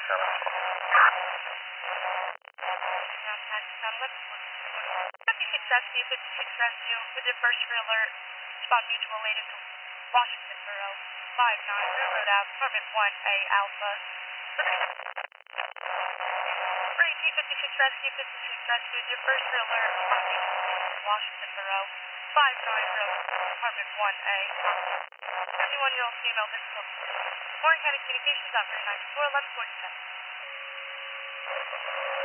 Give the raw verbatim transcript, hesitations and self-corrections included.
fifty-six Rescue, fifty-six Rescue, with your first alert, respond mutual related to Washington Borough, five nine Railroad Ave, apartment one A Alpha. Repeat, fifty-six Rescue, fifty-six Rescue, with your first alert, respond mutual related to Washington Borough, five nine Railroad Ave, apartment one A. fifty-one-year-old female, difficult to see. Warren County Communications, operator nine four eleven forty-seven.